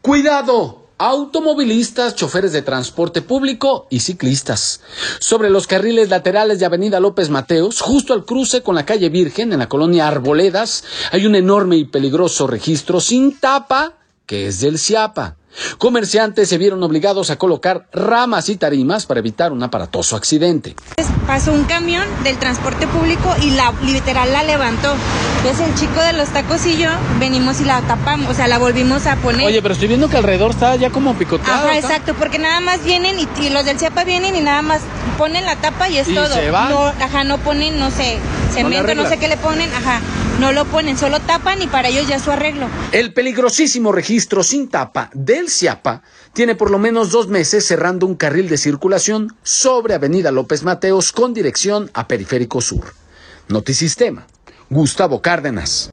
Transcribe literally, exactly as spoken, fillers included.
Cuidado, automovilistas, choferes de transporte público y ciclistas. Sobre los carriles laterales de Avenida López Mateos, justo al cruce con la calle Virgen, en la colonia Arboledas, hay un enorme y peligroso registro sin tapa que es del CIAPA. Comerciantes se vieron obligados a colocar ramas y tarimas para evitar un aparatoso accidente. Pasó un camión del transporte público y la literal la levantó. Entonces el chico de los tacos y yo venimos y la tapamos, o sea, la volvimos a poner. Oye, pero estoy viendo que alrededor está ya como picoteado. Ajá, exacto, porque nada más vienen y, y los del CIAPA vienen y nada más ponen la tapa y es ¿Y todo. se van? No, ajá, no ponen, no sé, cemento, no, no sé qué le ponen, ajá. No lo ponen, solo tapan y para ellos ya su arreglo. El peligrosísimo registro sin tapa del CIAPA tiene por lo menos dos meses cerrando un carril de circulación sobre Avenida López Mateos con dirección a Periférico Sur. Notisistema, Gustavo Cárdenas.